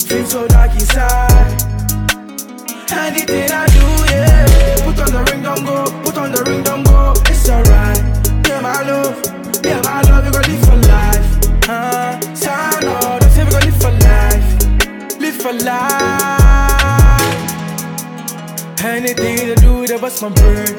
Feel so dark inside. Anything I do, yeah. Put on the ring, don't go. Put on the ring, don't go. It's alright. Yeah, my love, you gon' live for life. Sign up, don't say we gon' live for life. Live for life. Anything to do, that was my brain.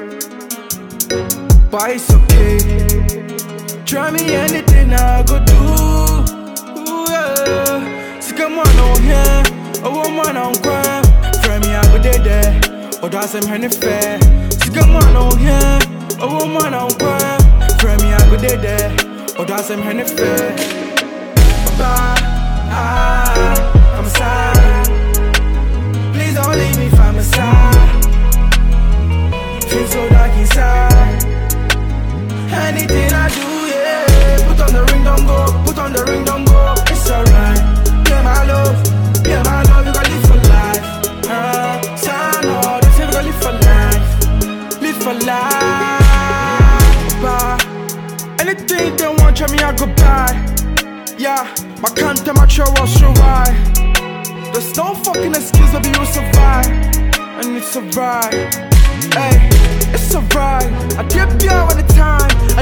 But it's okay. Try me anything I go do. Ooh, yeah. See, come on on here. Oh, woman on crime. Friend me, I go there. Oh, that's him, honey, fair. See, come on on here. Oh, woman on crime. Friend me, I go there. Oh, that's him, honey, fair. Bye. I'm sorry. Please don't leave me by my side. Feel so dark inside. Anything I do, yeah. Put on the ring, don't go. Put on the ring, don't go. It's alright. Yeah, my love, you gon' live for life. Sign up, don't say we gon' live for life. Live for life. Bye. Anything they want, try me, I go buy. Yeah, my content, my show will survive. There's no fucking excuse, baby, you'll survive. And it's alright. Hey, it's alright. I dip you all the time. I